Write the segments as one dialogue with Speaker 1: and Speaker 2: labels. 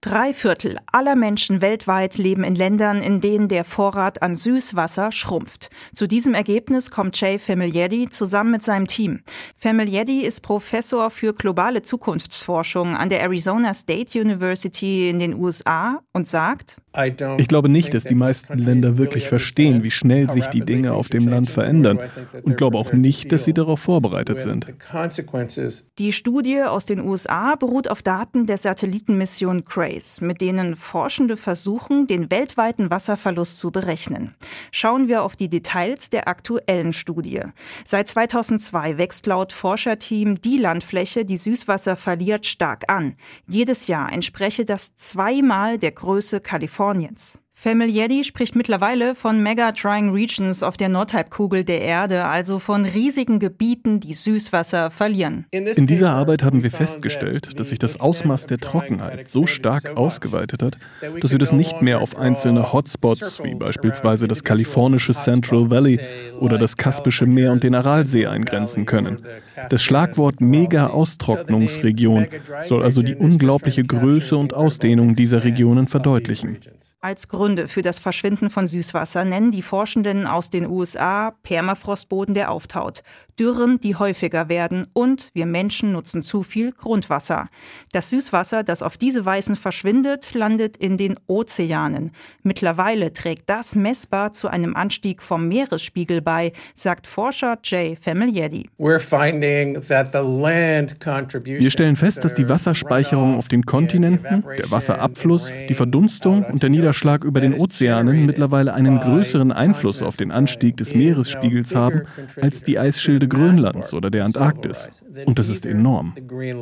Speaker 1: 3/4 aller Menschen weltweit leben in Ländern, in denen der Vorrat an Süßwasser schrumpft. Zu diesem Ergebnis kommt Jay Famiglietti zusammen mit seinem Team. Famiglietti ist Professor für globale Zukunftsforschung an der Arizona State University in den USA und sagt:
Speaker 2: Ich glaube nicht, dass die meisten Länder wirklich verstehen, wie schnell sich die Dinge auf dem Land verändern, und glaube auch nicht, dass sie darauf vorbereitet sind.
Speaker 1: Die Studie aus den USA beruht auf Daten der Satellitenmission CRACE, mit denen Forschende versuchen, den weltweiten Wasserverlust zu berechnen. Schauen wir auf die Details der aktuellen Studie. Seit 2002 wächst laut Forscherteam die Landfläche, die Süßwasser verliert, stark an. Jedes Jahr entspreche das 2-mal der Größe Kaliforniens. Famiglietti spricht mittlerweile von Mega-Drying Regions auf der Nordhalbkugel der Erde, also von riesigen Gebieten, die Süßwasser verlieren.
Speaker 2: In dieser Arbeit haben wir festgestellt, dass sich das Ausmaß der Trockenheit so stark ausgeweitet hat, dass wir das nicht mehr auf einzelne Hotspots, wie beispielsweise das kalifornische Central Valley oder das Kaspische Meer und den Aralsee eingrenzen können. Das Schlagwort Mega-Austrocknungsregion soll also die unglaubliche Größe und Ausdehnung dieser Regionen verdeutlichen.
Speaker 1: Als Gründe für das Verschwinden von Süßwasser nennen die Forschenden aus den USA Permafrostboden, der auftaut, Dürren, die häufiger werden, und wir Menschen nutzen zu viel Grundwasser. Das Süßwasser, das auf diese Weise verschwindet, landet in den Ozeanen. Mittlerweile trägt das messbar zu einem Anstieg vom Meeresspiegel bei, sagt Forscher Jay Famiglietti.
Speaker 2: Wir stellen fest, dass die Wasserspeicherung auf den Kontinenten, der Wasserabfluss, die Verdunstung und der Niederschlag über den Ozeanen mittlerweile einen größeren Einfluss auf den Anstieg des Meeresspiegels haben als die Eisschilde Grönlands oder der Antarktis. Und das ist enorm.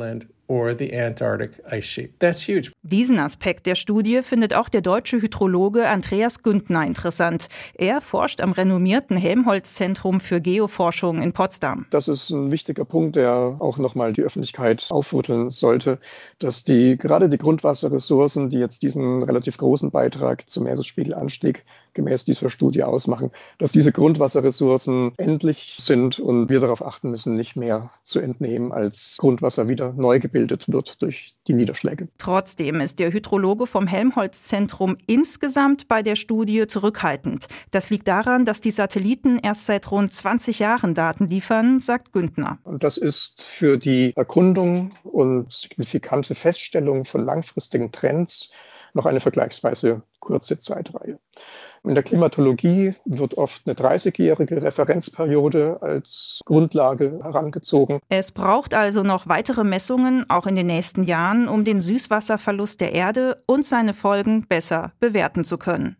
Speaker 1: Diesen Aspekt der Studie findet auch der deutsche Hydrologe Andreas Güntner interessant. Er forscht am renommierten Helmholtz-Zentrum für Geoforschung in Potsdam.
Speaker 3: Das ist ein wichtiger Punkt, der auch nochmal die Öffentlichkeit aufrütteln sollte, dass gerade die Grundwasserressourcen, die jetzt diesen relativ großen Beitrag zum Meeresspiegelanstieg gemäß dieser Studie ausmachen, dass diese Grundwasserressourcen endlich sind und wir darauf achten müssen, nicht mehr zu entnehmen, als Grundwasser wieder neu gebildet wird durch die Niederschläge.
Speaker 1: Trotzdem ist der Hydrologe vom Helmholtz-Zentrum insgesamt bei der Studie zurückhaltend. Das liegt daran, dass die Satelliten erst seit rund 20 Jahren Daten liefern, sagt Güntner.
Speaker 3: Und das ist für die Erkundung und signifikante Feststellung von langfristigen Trends noch eine vergleichsweise kurze Zeitreihe. In der Klimatologie wird oft eine 30-jährige Referenzperiode als Grundlage herangezogen.
Speaker 1: Es braucht also noch weitere Messungen, auch in den nächsten Jahren, um den Süßwasserverlust der Erde und seine Folgen besser bewerten zu können.